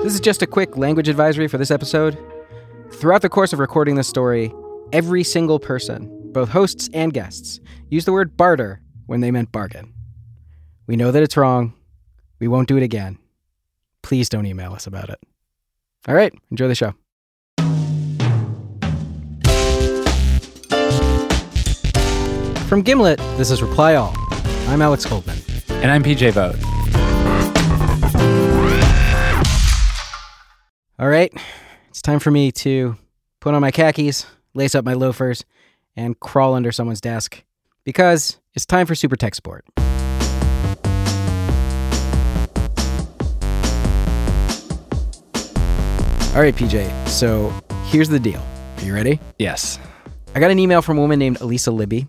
This is just a quick language advisory for this episode. Throughout the course of recording this story, every single person, both hosts and guests, used the word barter when they meant bargain. We know that it's wrong. We won't do it again. Please don't email us about it. All right, enjoy the show. From Gimlet, this is Reply All. I'm Alex Goldman. And I'm PJ Vogt. All right, it's time for me to put on my khakis, lace up my loafers, and crawl under someone's desk, because it's time for Super Tech Support. All right, PJ, so here's the deal. Are you ready? Yes. I got an email from a woman named Elisa Libby.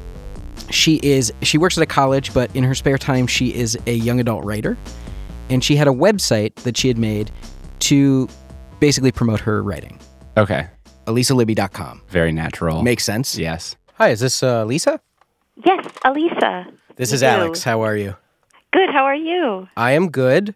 She works at a college, but in her spare time, she is a young adult writer. And she had a website that she had made to basically promote her writing. Okay. ElisaLibby.com. Very natural. Makes sense? Yes. Hi, is this Lisa? Yes, Elisa. This is Alex. How are you? Good, how are you? I am good.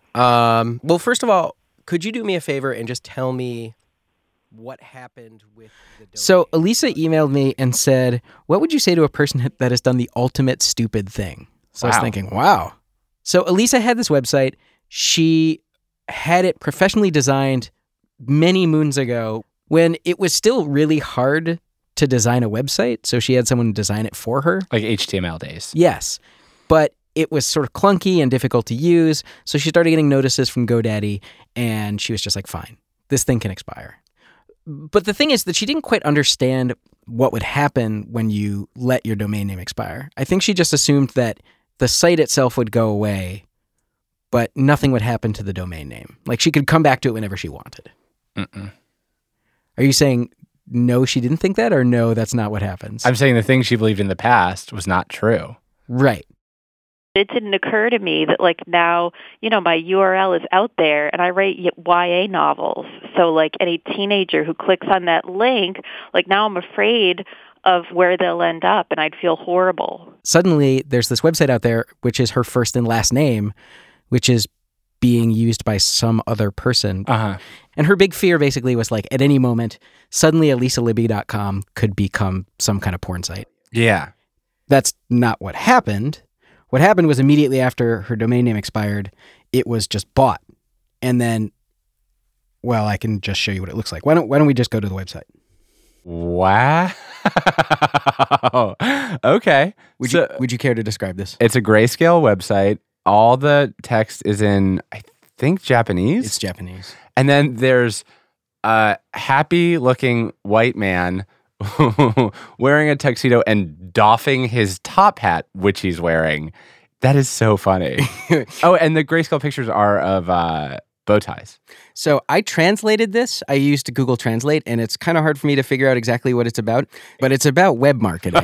Well, first of all, could you do me a favor and just tell me what happened with the domain? So Elisa emailed me and said, what would you say to a person that has done the ultimate stupid thing? So I was thinking, wow. So Elisa had this website. She had it professionally designed many moons ago when it was still really hard to design a website. So she had someone design it for her. Like HTML days. Yes. But it was sort of clunky and difficult to use. So she started getting notices from GoDaddy and she was just like, fine, this thing can expire. But the thing is that she didn't quite understand what would happen when you let your domain name expire. I think she just assumed that the site itself would go away, but nothing would happen to the domain name. Like she could come back to it whenever she wanted. Mm-mm. Are you saying no, she didn't think that, or no, that's not what happens? I'm saying the thing she believed in the past was not true. Right. It didn't occur to me that, like, now, my URL is out there and I write YA novels. So, like, any teenager who clicks on that link, like, now I'm afraid of where they'll end up and I'd feel horrible. Suddenly, there's this website out there, which is her first and last name, which is being used by some other person. Uh-huh. And her big fear basically was like, at any moment, suddenly ElisaLibby.com could become some kind of porn site. Yeah. That's not what happened. What happened was immediately after her domain name expired, it was just bought. And then, well, I can just show you what it looks like. Why don't we just go to the website? Wow. Okay. Would you care to describe this? It's a grayscale website. All the text is in, I think, Japanese. It's Japanese. And then there's a happy-looking white man wearing a tuxedo and doffing his top hat, which he's wearing. That is so funny. Oh, and the grayscale pictures are of bow ties. So I translated this. I used Google Translate, and it's kind of hard for me to figure out exactly what it's about, but it's about web marketing.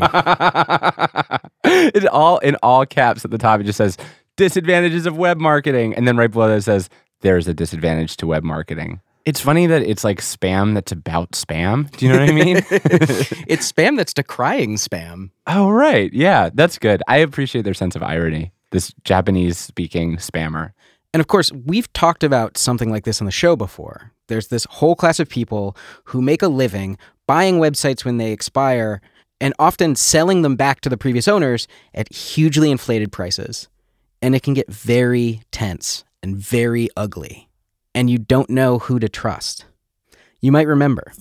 In all caps at the top, it just says, disadvantages of web marketing. And then right below that it says, there's a disadvantage to web marketing. It's funny that it's like spam that's about spam. Do you know what I mean? It's spam that's decrying spam. Oh, right. Yeah, that's good. I appreciate their sense of irony, this Japanese-speaking spammer. And of course, we've talked about something like this on the show before. There's this whole class of people who make a living buying websites when they expire and often selling them back to the previous owners at hugely inflated prices. And it can get very tense and very ugly. And you don't know who to trust. You might remember.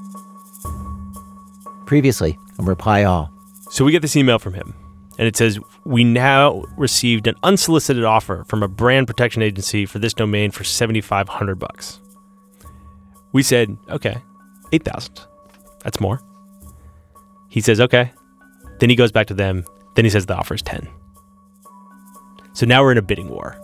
Previously on Reply All. So we get this email from him, and it says, we now received an unsolicited offer from a brand protection agency for this domain for $7,500. We said, okay, $8,000. That's more. He says, okay. Then he goes back to them. Then he says the offer is $10,000. So now we're in a bidding war.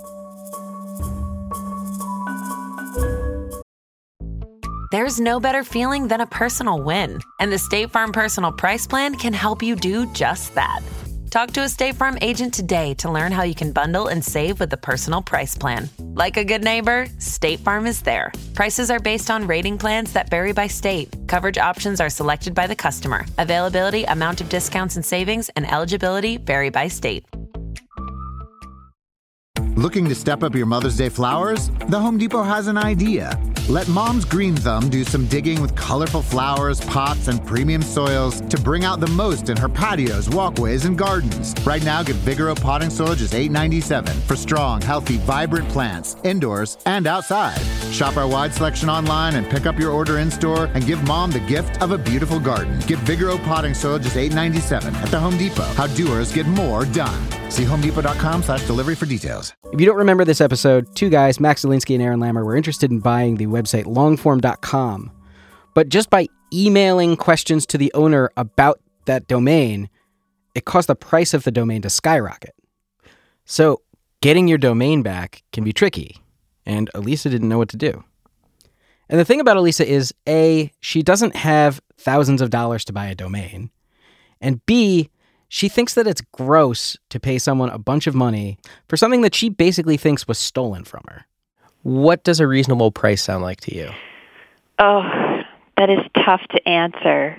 There's no better feeling than a personal win, and the State Farm Personal Price Plan can help you do just that. Talk to a State Farm agent today to learn how you can bundle and save with the Personal Price Plan. Like a good neighbor, State Farm is there. Prices are based on rating plans that vary by state. Coverage options are selected by the customer. Availability, amount of discounts and savings, and eligibility vary by state. Looking to step up your Mother's Day flowers? The Home Depot has an idea. Let Mom's Green Thumb do some digging with colorful flowers, pots, and premium soils to bring out the most in her patios, walkways, and gardens. Right now, get Vigoro potting soil just $8.97 for strong, healthy, vibrant plants, indoors and outside. Shop our wide selection online and pick up your order in-store and give Mom the gift of a beautiful garden. Get Vigoro potting soil just $8.97 at the Home Depot. How doers get more done. See homedepot.com/delivery for details. If you don't remember this episode, two guys, Max Zielinski and Aaron Lammer, were interested in buying the website longform.com. But just by emailing questions to the owner about that domain, it caused the price of the domain to skyrocket. So getting your domain back can be tricky, and Elisa didn't know what to do. And the thing about Elisa is, A, she doesn't have thousands of dollars to buy a domain, and B, she thinks that it's gross to pay someone a bunch of money for something that she basically thinks was stolen from her. What does a reasonable price sound like to you? Oh, that is tough to answer.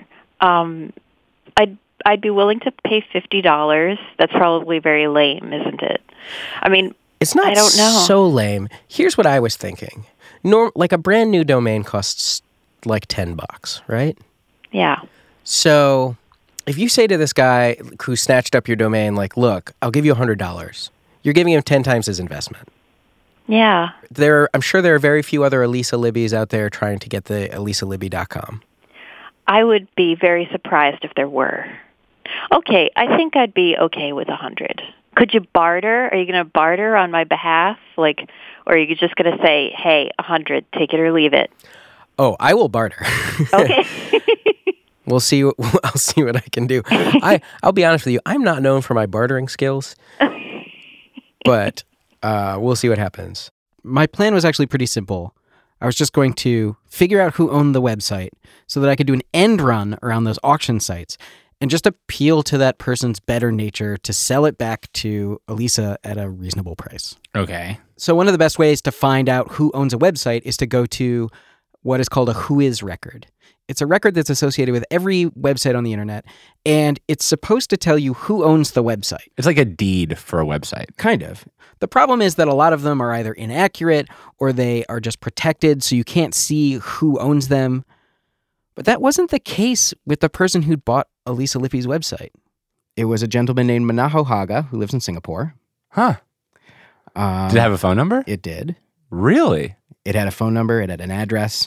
I'd be willing to pay $50. That's probably very lame, isn't it? I mean, It's not I don't know. so lame. Here's what I was thinking. Like a brand new domain costs like $10, right? Yeah. So if you say to this guy who snatched up your domain, like, look, I'll give you $100, you're giving him 10 times his investment. Yeah. I'm sure there are very few other Elisa Libbys out there trying to get the elisalibby.com. I would be very surprised if there were. Okay, I think I'd be okay with 100. Could you barter? Are you going to barter on my behalf? Or are you just going to say, hey, 100, take it or leave it? Oh, I will barter. Okay. I'll see what I can do. I'll be honest with you. I'm not known for my bartering skills, but we'll see what happens. My plan was actually pretty simple. I was just going to figure out who owned the website so that I could do an end run around those auction sites and just appeal to that person's better nature to sell it back to Elisa at a reasonable price. Okay. So one of the best ways to find out who owns a website is to go to what is called a Whois record. It's a record that's associated with every website on the internet, and it's supposed to tell you who owns the website. It's like a deed for a website. Kind of. The problem is that a lot of them are either inaccurate or they are just protected, so you can't see who owns them. But that wasn't the case with the person who'd bought Elisa Lippi's website. It was a gentleman named Manaho Haga, who lives in Singapore. Huh. Did it have a phone number? It did. Really? It had a phone number. It had an address.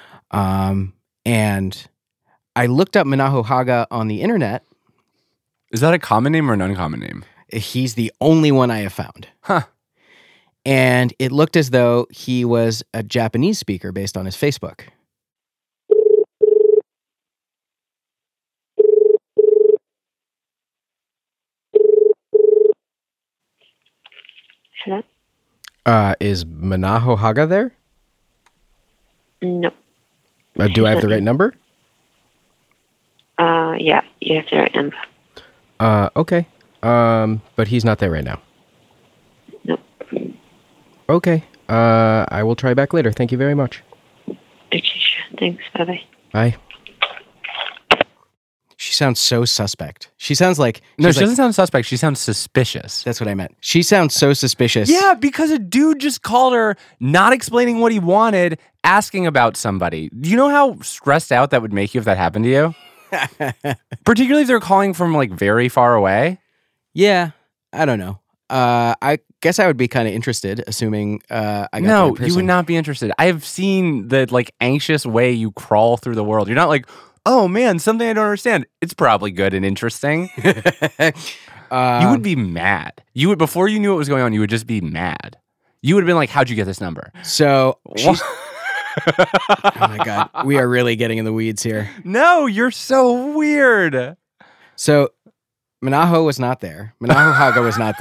And I looked up Manaho Haga on the internet. Is that a common name or an uncommon name? He's the only one I have found. Huh. And it looked as though he was a Japanese speaker based on his Facebook. Hello? Is Manaho Haga there? No. Do I have the right number? Yeah, you have the right number. Okay. But he's not there right now. Nope. Okay. I will try back later. Thank you very much. Okay, sure. Thanks. Bye-bye. Bye. She sounds so suspect. She sounds like... No, she's she doesn't sound suspect. She sounds suspicious. That's what I meant. She sounds so suspicious. Yeah, because a dude just called her, not explaining what he wanted, asking about somebody. Do you know how stressed out that would make you if that happened to you? Particularly if they're calling from like very far away. Yeah, I don't know. I guess I would be kind of interested, assuming I got the right person. You would not be interested. I have seen the like anxious way you crawl through the world. You're not like, oh man, something I don't understand. It's probably good and interesting. You would be mad. You would, before you knew what was going on, you would just be mad. You would have been like, how'd you get this number? So she's... Oh my God. We are really getting in the weeds here. No, you're so weird. So Manaho was not there. Manaho Haga was not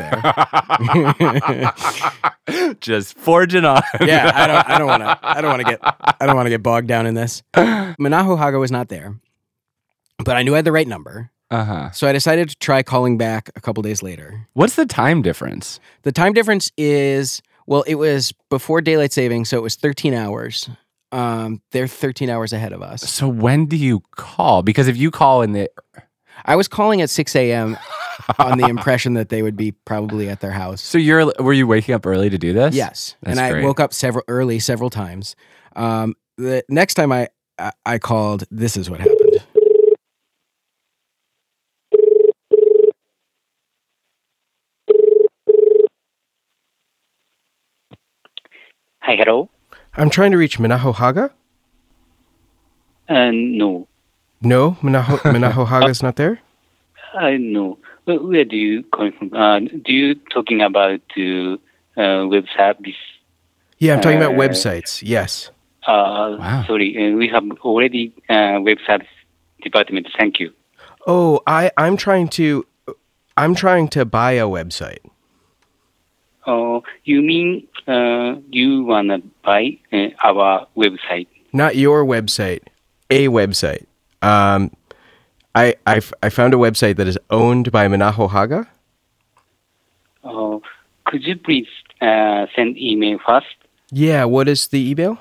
there. Just forging on. Yeah, I don't want to get bogged down in this. Manaho Haga was not there. But I knew I had the right number. Uh-huh. So I decided to try calling back a couple days later. What's the time difference? The time difference is, well, it was before daylight saving, so it was 13 hours. They're 13 hours ahead of us. So when do you call? Because if you call in the... I was calling at 6 a.m. on the impression that they would be probably at their house. So were you waking up early to do this? Yes. That's and I great. woke up several times. The next time I called, this is what happened. Hi, hello. I'm trying to reach Minaho Haga. No. No, Minaho Haga's not there. No. Where do you coming from? Do you talking about web service? Yeah, I'm talking about websites. Yes. Wow. Sorry, we have already web service department. Thank you. Oh, I'm trying to buy a website. You mean you wanna buy our website? Not your website, a website. I found a website that is owned by Minaho Haga. Could you please send email first? Yeah, what is the email?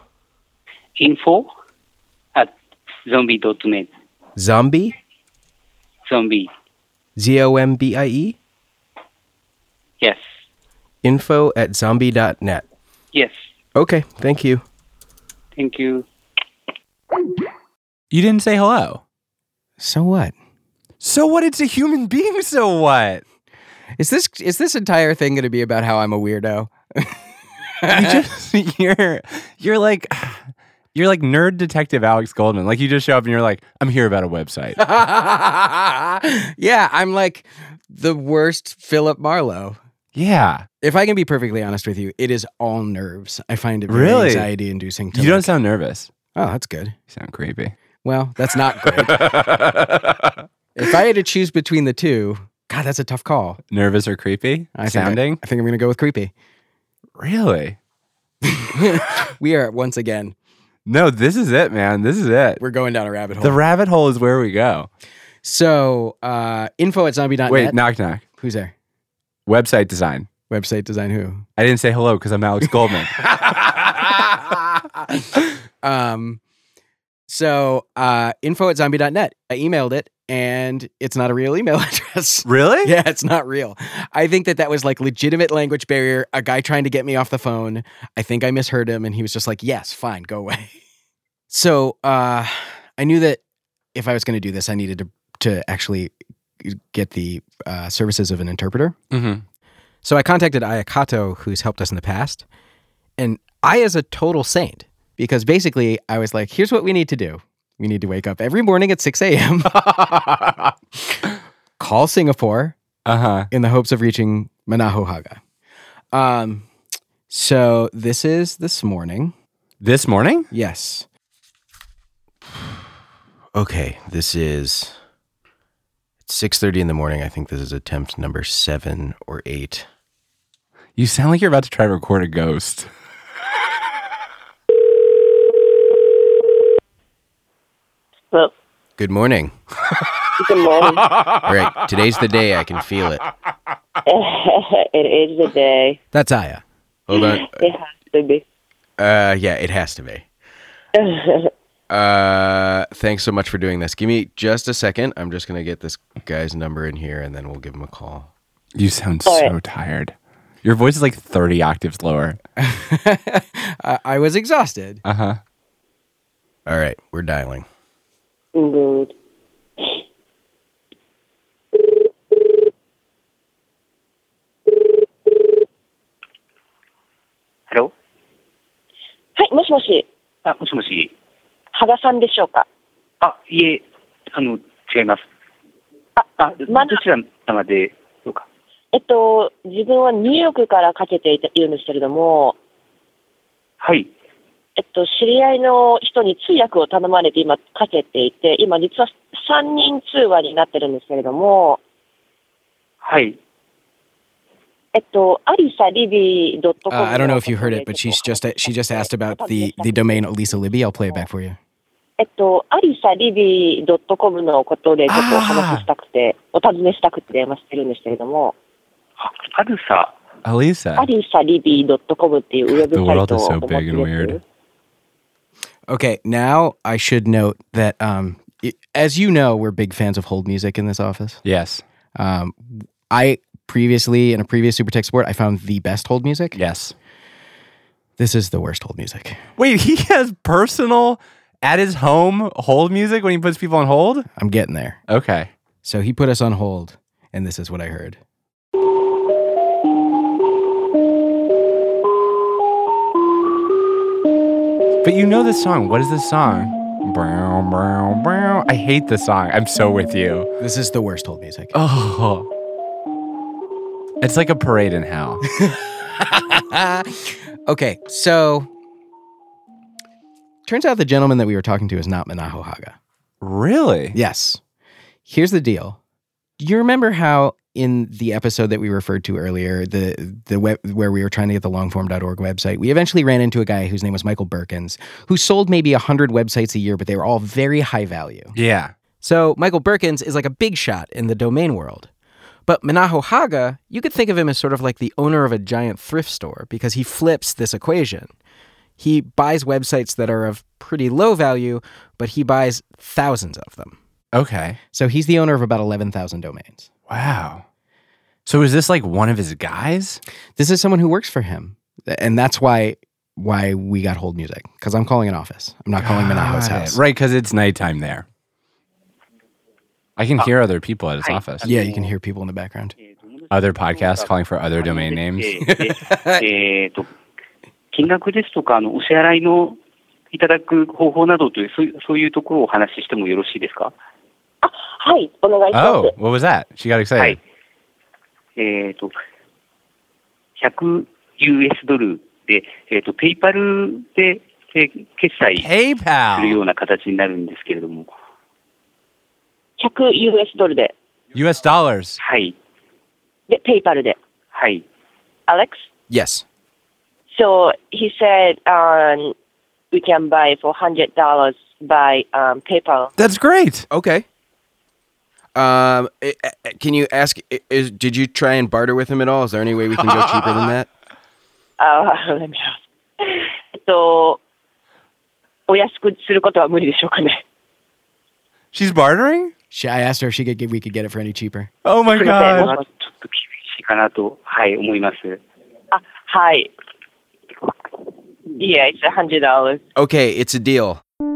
info@zombie.net. Zombie? Zombie. ZOMBIE? Yes. info@zombie.net. Yes. Okay, thank you. Thank you. You didn't say hello. So what? So what? It's a human being. So what? Is this entire thing going to be about how I'm a weirdo? You're like nerd detective Alex Goldman. Like you just show up and you're like, I'm here about a website. Yeah, I'm like the worst Philip Marlowe. Yeah. If I can be perfectly honest with you, it is all nerves. I find it very Really? anxiety-inducing. You don't sound nervous. Oh, that's good. You sound creepy. Well, that's not great. If I had to choose between the two, God, that's a tough call. Nervous or creepy? I think I'm going to go with creepy. Really? We are once again. No, this is it, man. This is it. We're going down a rabbit hole. The rabbit hole is where we go. So, info@zombie.net. Wait, knock, knock. Who's there? Website design. Website design who? I didn't say hello because I'm Alex Goldman. Info@zombie.net. I emailed it and it's not a real email address. Really? Yeah, it's not real. I think that was like legitimate language barrier. A guy trying to get me off the phone. I think I misheard him and he was just like, yes, fine, go away. So I knew that if I was going to do this, I needed to actually get the services of an interpreter. Mm-hmm. So I contacted Ayakato, who's helped us in the past. And Aya's a total saint because basically I was like, here's what we need to do. We need to wake up every morning at 6 a.m., call Singapore in the hopes of reaching Minaho Haga. So this is this morning. This morning? Yes. Okay, this is 6:30 in the morning. I think this is attempt number 7 or 8. You sound like you're about to try to record a ghost. Well, Good morning. good morning. All right, today's the day. I can feel it. It is the day. That's Aya. Hold on. It has to be. Yeah, it has to be. Thanks so much for doing this. Give me just a second. I'm just going to get this guy's number in here and then we'll give him a call. You sound All so right. tired. Your voice is like 30 octaves lower. I was exhausted. Uh-huh. All right, we're dialing. Good. Hello? はい、もしもし、 もしもし。 羽賀さんでしょうか。 いえ、違います。どちら様で、どうか。 自分はニューヨークからかけているんですけれども、 はい。 知り合いの人に通訳を頼まれて今かけていて、今実は3人通話になってるんですけれども、 はい。 AlisaLibby.com. I don't know if you heard it, but she just asked about the domain Lisa Libby. I'll play it back for you. AlisaLibby.com のことでちょっとお話ししたくて、お尋ねしたくて電話してるんですけれども、 アルサ。 Alisa. AlisaLibby.com っていうウェブ The サイ world ト is を so お持ち big and です。 weird. Okay, now I should note that as you know, we're big fans of hold music in this office. Yes. I previously, in a previous Super Tech Sport, I found the best hold music. Yes. This is the worst hold music. Wait, he has personal at his home hold music when he puts people on hold? I'm getting there. Okay. So he put us on hold, and this is what I heard. But you know this song. What is this song? Brow, brow, brow. I hate this song. I'm so with you. This is the worst hold music. Oh. It's like a parade in hell. Okay, so turns out the gentleman that we were talking to is not Minaho Haga. Really? Yes. Here's the deal. You remember how in the episode that we referred to earlier, the web where we were trying to get the longform.org website, we eventually ran into a guy whose name was Michael Berkins, who sold maybe 100 websites a year, but they were all very high value. Yeah. So Michael Berkins is like a big shot in the domain world. But Minaho Haga, you could think of him as sort of like the owner of a giant thrift store because he flips this equation. He buys websites that are of pretty low value, but he buys thousands of them. Okay. So he's the owner of about 11,000 domains. Wow. So is this like one of his guys? This is someone who works for him. And that's why we got hold music, because I'm calling an office. I'm not calling Minaho's house. Right, because it's nighttime there. I can hear other people at his office. Yeah, you can hear people in the background. Other podcasts calling for other domain names. 金額ですとかお支払いのいただく方法などというそういうところをお話ししてもよろしいですか？ はい、お願いします。 Oh, what was that? She got excited. はい。100 US ドルで、ペイパルで、決済するような形になるんですけれども。 100 US ドルで。 US dollars. はい。 で、ペイパルで。 はい。 Alex? Yes. So he said we can buy for $100 by PayPal. That's great. Okay. Can you ask, did you try and barter with him at all? Is there any way we can go cheaper than that? Let me ask. お安くすることは無理でしょうかね。 She's bartering? I asked her if we could get it for any cheaper. Oh my ちょ God. っと厳しいかなと、はい、思います。 はい。Yeah, it's $100. Okay, it's a deal.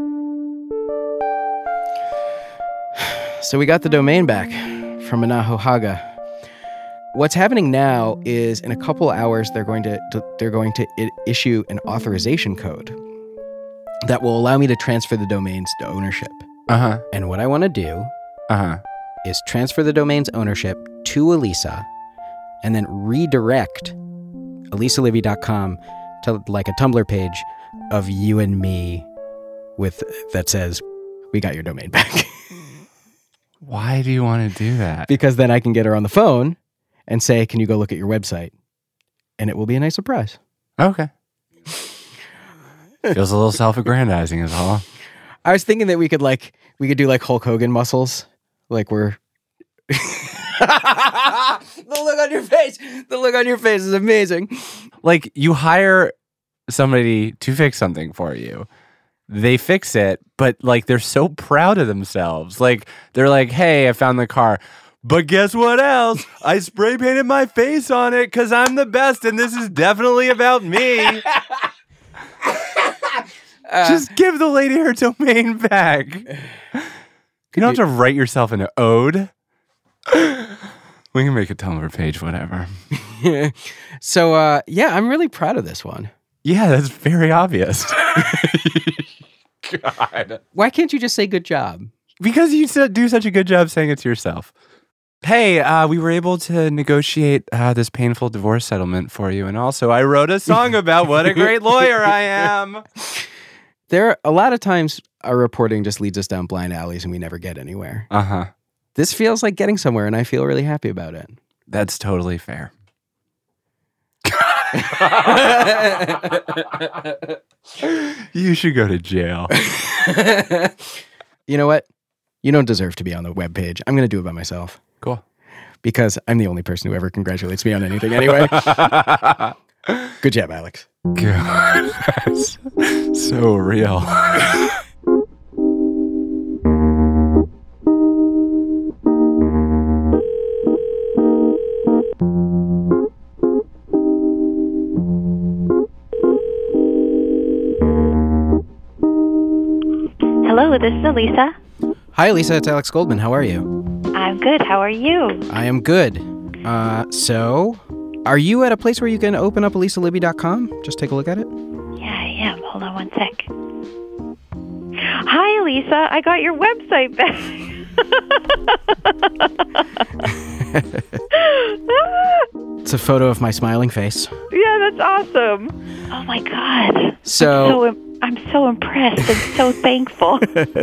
So we got the domain back from Minaho Haga. What's happening now is in a couple hours they're going to issue an authorization code that will allow me to transfer the domains to ownership. Uh-huh. And what I want to do is transfer the domain's ownership to Elisa and then redirect elisalivy.com to like a Tumblr page of you and me that says, we got your domain back. Why do you want to do that? Because then I can get her on the phone and say, can you go look at your website? And it will be a nice surprise. Okay. Feels a little self-aggrandizing is all. I was thinking that we could do like Hulk Hogan muscles. Like we're... The look on your face is amazing. Like you hire somebody to fix something for you. They fix it, but like they're so proud of themselves. Like they're like, hey, I found the car. But guess what else? I spray painted my face on it because I'm the best and this is definitely about me. Just give the lady her domain back. You don't have to write yourself an ode. We can make a Tumblr page, whatever. So, yeah, I'm really proud of this one. Yeah, that's very obvious. God. Why can't you just say good job? Because you do such a good job saying it to yourself. Hey, we were able to negotiate this painful divorce settlement for you. And also, I wrote a song about what a great lawyer I am. There are a lot of times our reporting just leads us down blind alleys and we never get anywhere. Uh-huh. This feels like getting somewhere, and I feel really happy about it. That's totally fair. You should go to jail. You know what? You don't deserve to be on the webpage. I'm going to do it by myself. Cool. Because I'm the only person who ever congratulates me on anything anyway. Good job, Alex. God, that's so real. Hello, this is Elisa. Hi, Elisa. It's Alex Goldman. How are you? I'm good. How are you? I am good. So, are you at a place where you can open up elisalibby.com? Just take a look at it. Yeah, I am. Hold on one sec. Hi, Elisa. I got your website back. It's a photo of my smiling face. Yeah, that's awesome. Oh, my God. So I'm so impressed and so thankful.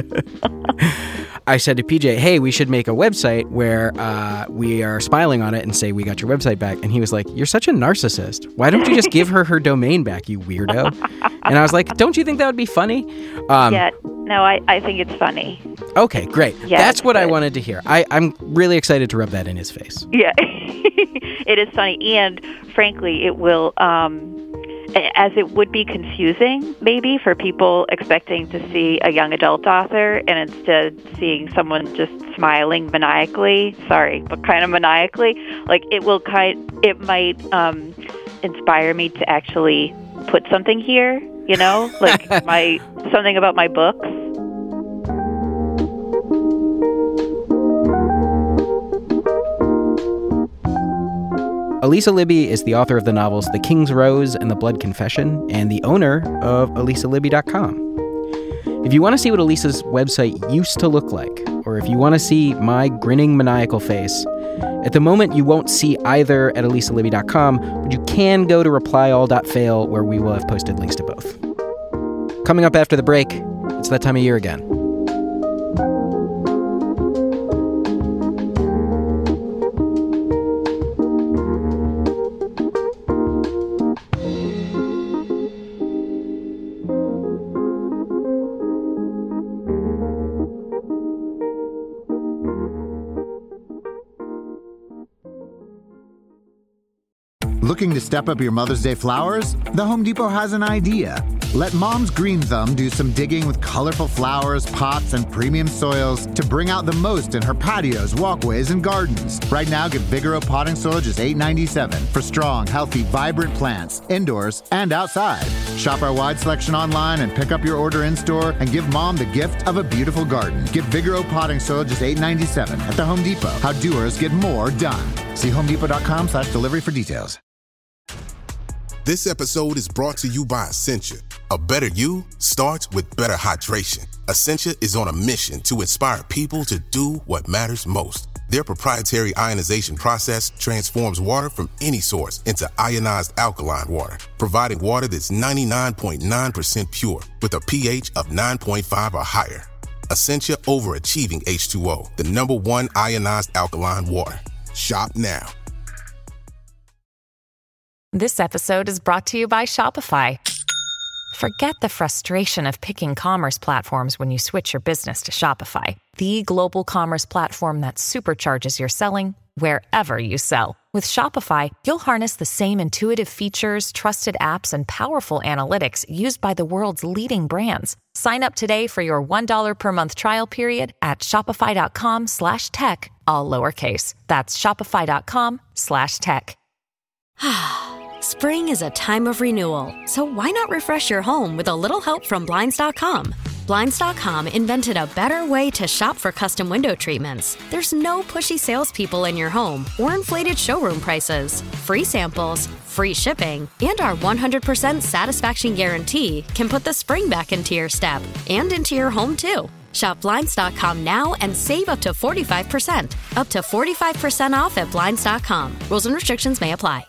I said to PJ, hey, we should make a website where we are smiling on it and say we got your website back. And he was like, you're such a narcissist. Why don't you just give her domain back, you weirdo? And I was like, don't you think that would be funny? Yeah, no, I think it's funny. Okay, great. Yeah, that's what I wanted to hear. I'm really excited to rub that in his face. Yeah, it is funny. And frankly, it will... as it would be confusing, maybe, for people expecting to see a young adult author and instead seeing someone just smiling maniacally. Sorry, but kind of maniacally. Like, it might inspire me to actually put something here, you know? Like, something about my books. Elisa Libby is the author of the novels The King's Rose and The Blood Confession, and the owner of elisalibby.com. If you want to see what Elisa's website used to look like, or if you want to see my grinning maniacal face, at the moment you won't see either at elisalibby.com, but you can go to replyall.fail, where we will have posted links to both. Coming up after the break, it's that time of year again. Looking to step up your Mother's Day flowers? The Home Depot has an idea. Let Mom's Green Thumb do some digging with colorful flowers, pots, and premium soils to bring out the most in her patios, walkways, and gardens. Right now, get Vigoro potting soil just $8.97 for strong, healthy, vibrant plants, indoors and outside. Shop our wide selection online and pick up your order in-store and give Mom the gift of a beautiful garden. Get Vigoro potting soil just $8.97 at the Home Depot. How doers get more done. See homedepot.com/delivery for details. This episode is brought to you by Essentia. A better you starts with better hydration. Essentia is on a mission to inspire people to do what matters most. Their proprietary ionization process transforms water from any source into ionized alkaline water, providing water that's 99.9% pure with a pH of 9.5 or higher. Essentia overachieving H2O, the #1 ionized alkaline water. Shop now. This episode is brought to you by Shopify. Forget the frustration of picking commerce platforms when you switch your business to Shopify, the global commerce platform that supercharges your selling wherever you sell. With Shopify, you'll harness the same intuitive features, trusted apps, and powerful analytics used by the world's leading brands. Sign up today for your $1 per month trial period at shopify.com/tech, all lowercase. That's shopify.com/tech. Spring is a time of renewal, so why not refresh your home with a little help from Blinds.com? Blinds.com invented a better way to shop for custom window treatments. There's no pushy salespeople in your home or inflated showroom prices. Free samples, free shipping, and our 100% satisfaction guarantee can put the spring back into your step and into your home, too. Shop Blinds.com now and save up to 45%. Up to 45% off at Blinds.com. Rules and restrictions may apply.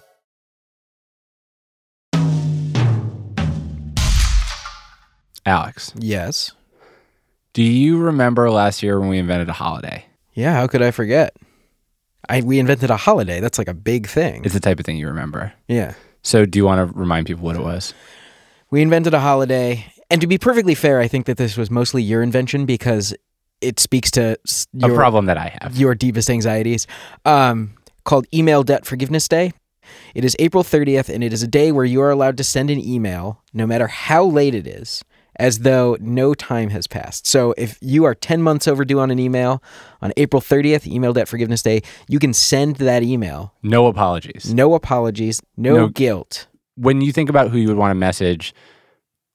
Alex. Yes? Do you remember last year when we invented a holiday? Yeah, how could I forget? We invented a holiday. That's like a big thing. It's the type of thing you remember. Yeah. So do you want to remind people what it was? We invented a holiday. And to be perfectly fair, I think that this was mostly your invention because it speaks to a problem that I have. Your deepest anxieties. Called Email Debt Forgiveness Day. It is April 30th, and it is a day where you are allowed to send an email, no matter how late it is, as though no time has passed. So if you are 10 months overdue on an email, on April 30th, Email Debt Forgiveness Day, you can send that email. No apologies. No apologies. No guilt. When you think about who you would want to message,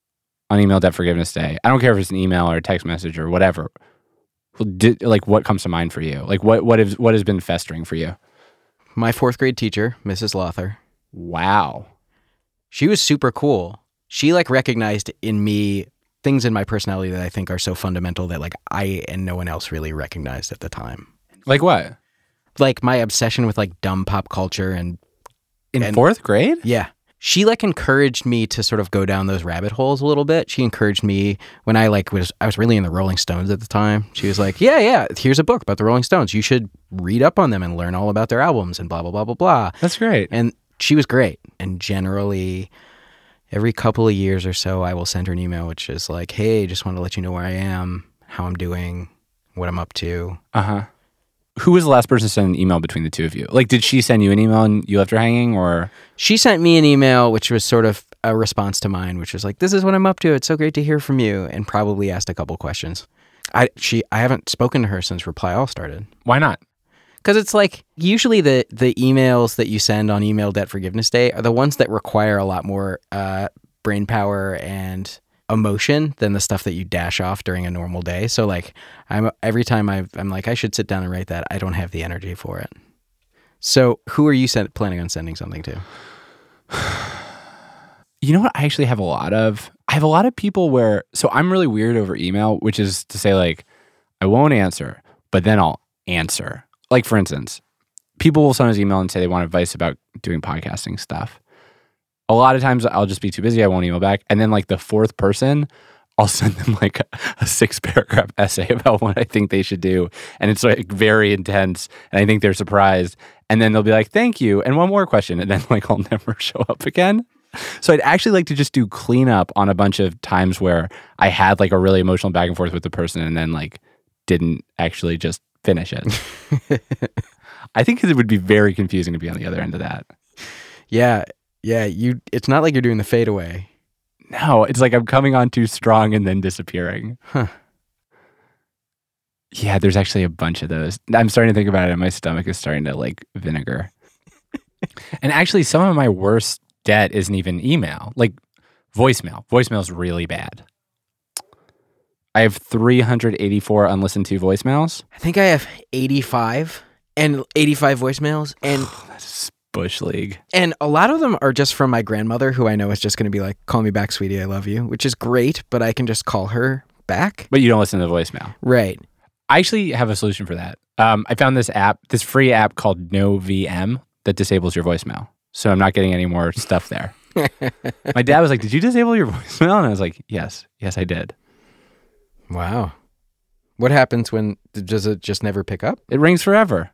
on Email Debt Forgiveness Day, I don't care if it's an email or a text message or whatever, what comes to mind for you? Like what has been festering for you? My 4th grade teacher, Mrs. Lothar. Wow. She was super cool. She recognized in me things in my personality that I think are so fundamental that I and no one else really recognized at the time. Like what? Like my obsession with dumb pop culture and in 4th grade? Yeah. She encouraged me to sort of go down those rabbit holes a little bit. She encouraged me when I was really in the Rolling Stones at the time. She was like, yeah, here's a book about the Rolling Stones. You should read up on them and learn all about their albums and blah, blah, blah, blah, blah. That's great. And she was great. And generally, every couple of years or so, I will send her an email, which is like, hey, just want to let you know where I am, how I'm doing, what I'm up to. Uh-huh. Who was the last person to send an email between the two of you? Did she send you an email and you left her hanging, or? She sent me an email, which was sort of a response to mine, which was like, this is what I'm up to. It's so great to hear from you, and probably asked a couple questions. I haven't spoken to her since Reply All started. Why not? Because it's usually the emails that you send on Email Debt Forgiveness Day are the ones that require a lot more brain power and emotion than the stuff that you dash off during a normal day. So every time I'm like, I should sit down and write that, I don't have the energy for it. So who are you planning on sending something to? You know what I actually have a lot of? I have a lot of people so I'm really weird over email, which is to say I won't answer, but then I'll answer. For instance, people will send us email and say they want advice about doing podcasting stuff. A lot of times I'll just be too busy. I won't email back. And then the 4th person, I'll send them a 6-paragraph essay about what I think they should do. And it's very intense. And I think they're surprised. And then they'll be like, thank you. And one more question. And then I'll never show up again. So I'd actually like to just do cleanup on a bunch of times where I had a really emotional back and forth with the person and then didn't actually just finish it. I think it would be very confusing to be on the other end of that. Yeah. Yeah, it's not like you're doing the fadeaway. No, it's I'm coming on too strong and then disappearing. Huh. Yeah, there's actually a bunch of those. I'm starting to think about it and my stomach is starting to vinegar. And actually, some of my worst debt isn't even email, voicemail. Voicemail is really bad. I have 384 unlistened to voicemails. I think I have 85 and 85 voicemails. And that's Bush League. And a lot of them are just from my grandmother, who I know is just going to be call me back, sweetie, I love you, which is great, but I can just call her back. But you don't listen to the voicemail. Right. I actually have a solution for that. I found this free app called NoVM that disables your voicemail. So I'm not getting any more stuff there. My dad was like, did you disable your voicemail? And I was like, yes, I did. Wow. What happens does it just never pick up? It rings forever.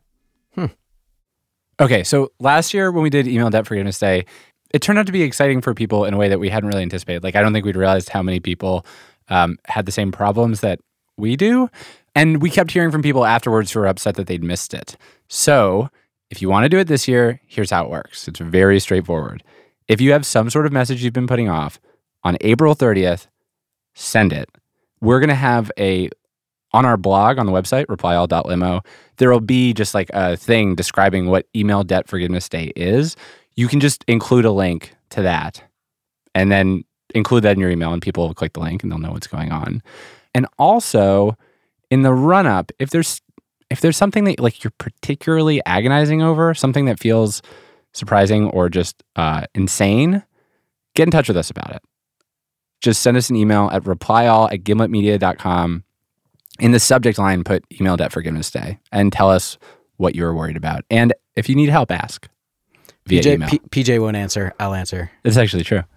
Okay, so last year when we did Email Debt Forgiveness Day, it turned out to be exciting for people in a way that we hadn't really anticipated. I don't think we'd realized how many people had the same problems that we do. And we kept hearing from people afterwards who were upset that they'd missed it. So if you want to do it this year, here's how it works. It's very straightforward. If you have some sort of message you've been putting off, on April 30th, send it. We're going to have on our blog on the website, replyall.limo, there will be just a thing describing what Email Debt Forgiveness Day is. You can just include a link to that and then include that in your email and people will click the link and they'll know what's going on. And also in the run-up, if there's something that you're particularly agonizing over, something that feels surprising or just insane, get in touch with us about it. Just send us an email at replyall@gimletmedia.com. In the subject line, put Email Debt Forgiveness Day and tell us what you're worried about. And if you need help, ask via email. PJ won't answer. I'll answer. That's actually true.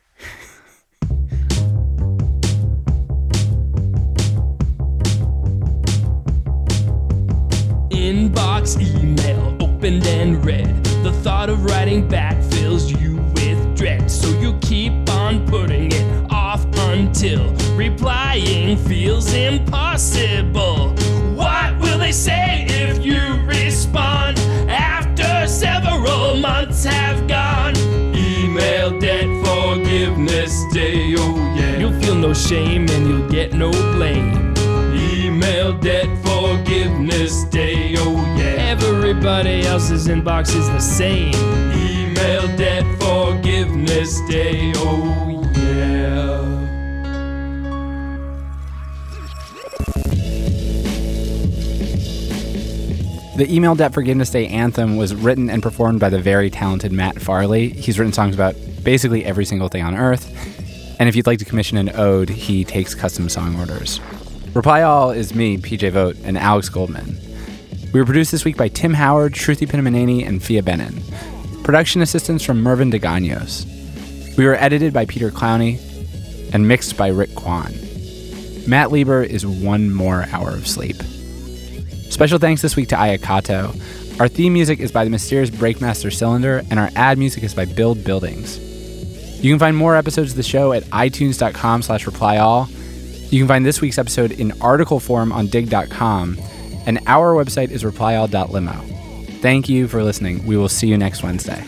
Inbox email opened and read. The thought of writing back fills you with dread. So you keep on putting it off until replying feels impossible. What will they say if you respond after several months have gone? Email Debt Forgiveness Day, oh yeah. You'll feel no shame and you'll get no blame. Email Debt Forgiveness Day, oh yeah. Everybody else's inbox is the same. Email Debt Forgiveness Day, oh yeah. The Email Debt Forgiveness Day anthem was written and performed by the very talented Matt Farley. He's written songs about basically every single thing on Earth. And if you'd like to commission an ode, he takes custom song orders. Reply All is me, PJ Vogt, and Alex Goldman. We were produced this week by Tim Howard, Shruti Pinamaneni, and Fia Benin. Production assistance from Mervyn DeGaños. We were edited by Peter Clowney and mixed by Rick Kwan. Matt Lieber is one more hour of sleep. Special thanks this week to Ayakato. Our theme music is by the mysterious Breakmaster Cylinder, and our ad music is by Build Buildings. You can find more episodes of the show at itunes.com/replyall. You can find this week's episode in article form on dig.com, and our website is replyall.limo. Thank you for listening. We will see you next Wednesday.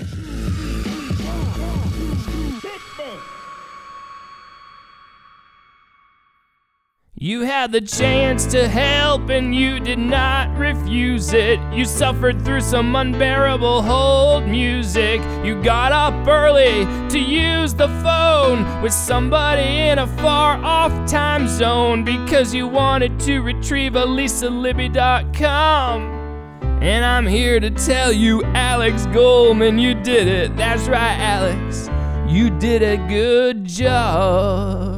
You had the chance to help and you did not refuse it. You suffered through some unbearable hold music. You got up early to use the phone with somebody in a far off time zone because you wanted to retrieve AlisaLibby.com. And I'm here to tell you, Alex Goldman, you did it. That's right, Alex. You did a good job.